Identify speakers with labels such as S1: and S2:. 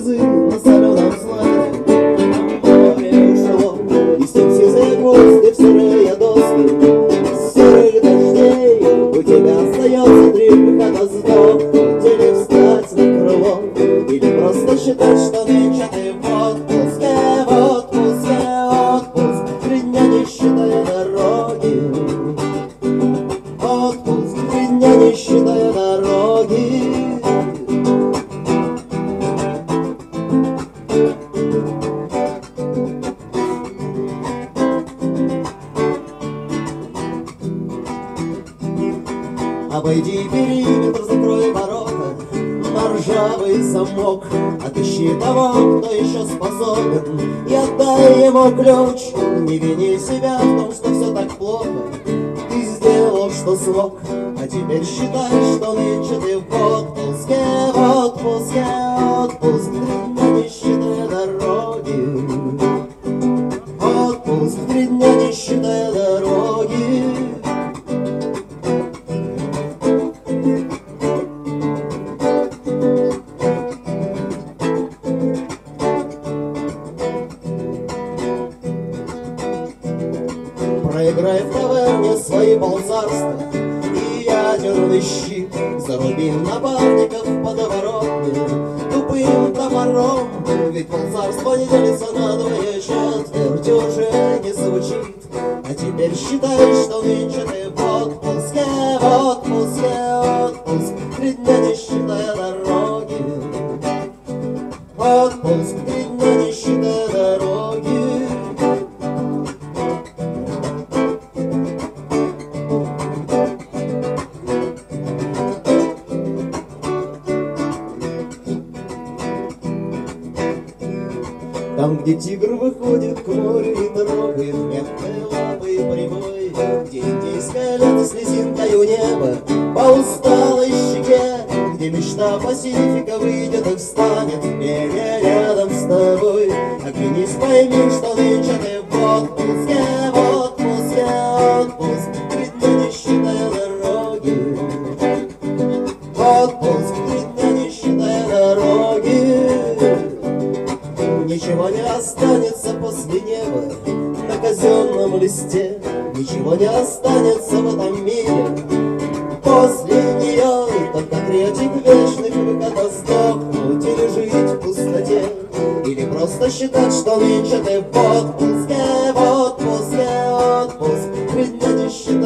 S1: слезы на соленом слайде. Море ушло, и с ним сизые гвозди в сырые доски. С серых дождей у тебя остается 3 выхода: сдохнуть или встать на крыло, или просто считать, что нынче ты в отпуске, в отпуске, отпуск 3 дня не считая дороги. Отпуск 3 дня не считая дороги. Обойди периметр, закрой ворота на ржавый замок. Отыщи того, кто еще способен, и отдай ему ключ. Не вини себя в том, что все так плохо. Ты сделал, что смог, а теперь считай, что нынче ты в отпуске, в отпуске, отпуск 3 дня не считая дороги. Отпуск 3 дня не считая дороги. Проиграй в таверне свои полцарства и ядерный щит. Заруби напарников подворотне тупым топором. Ведь полцарства не делится на 2 четверти, уже не звучит. А теперь считай, что нынче ты в отпуске, в отпуске, отпуск 3 дня не считая дороги. Отпуск 3 дня не считая дороги. Там, где тигр выходит к морю и трогает мягкой лапой прямой, где индийское лето слезинкой у неба по усталой щеке, где мечта Пасифика выйдет и встанет в берег рядом с тобой. Оглянись, пойми, что нынче ты в отпуске, в отпуске, отпуск 3 дня не считая дороги. Отпуск 3 дня не считая дороги. Ничего не останется после неба на казенном листе. Ничего не останется в этом мире после нее. Только 3 вечных выхода: сдохнуть или жить в пустоте, или просто считать, что нынче ты в отпуске, в отпуске, отпуск 3 дня не считая